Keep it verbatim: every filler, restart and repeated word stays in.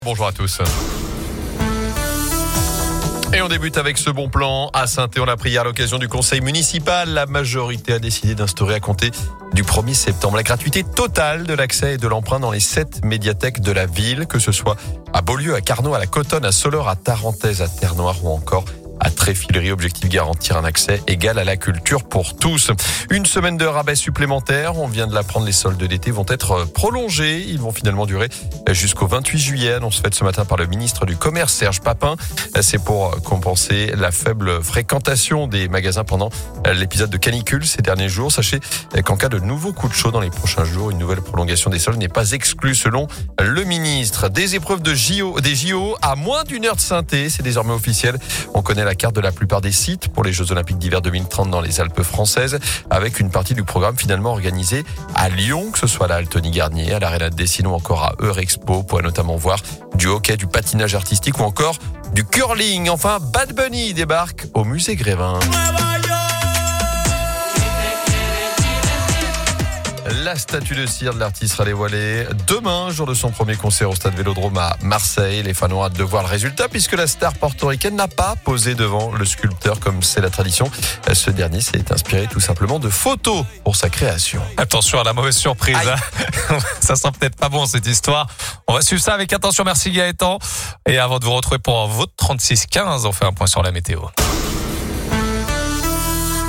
Bonjour à tous. Et on débute avec ce bon plan à Saint-Étienne. On l'a pris hier à l'occasion du conseil municipal. La majorité a décidé d'instaurer à compter du premier septembre la gratuité totale de l'accès et de l'emprunt dans les sept médiathèques de la ville, que ce soit à Beaulieu, à Carnot, à La Cotonne, à Soleure, à Tarentaise, à Terre-Noire ou encore à Tréfilerie. Objectif: garantir un accès égal à la culture pour tous. Une semaine de rabais supplémentaires. On vient de l'apprendre, les soldes d'été vont être prolongés. Ils vont finalement durer jusqu'au vingt-huit juillet. Annonce faite ce matin par le ministre du Commerce, Serge Papin. C'est pour compenser la faible fréquentation des magasins pendant l'épisode de canicule ces derniers jours. Sachez qu'en cas de nouveau coup de chaud dans les prochains jours, une nouvelle prolongation des soldes n'est pas exclue selon le ministre. Des épreuves de J O, des J O à moins d'une heure de Saint-Étienne. C'est désormais officiel. On connaît la carte de la plupart des sites pour les Jeux Olympiques d'hiver deux mille trente dans les Alpes françaises, avec une partie du programme finalement organisée à Lyon, que ce soit à la Altony Garnier, à l'Arena de Dessine ou encore à Eurexpo. On pourrait notamment voir du hockey, du patinage artistique ou encore du curling. Enfin, Bad Bunny débarque au musée Grévin. La statue de cire de l'artiste sera dévoilée demain, jour de son premier concert au Stade Vélodrome à Marseille. Les fans ont hâte de voir le résultat puisque la star portoricaine n'a pas posé devant le sculpteur comme c'est la tradition. Ce dernier s'est inspiré tout simplement de photos pour sa création. Attention à la mauvaise surprise. Hein. Ça sent peut-être pas bon cette histoire. On va suivre ça avec attention. Merci Gaëtan. Et avant de vous retrouver pour votre trente-six quinze, on fait un point sur la météo.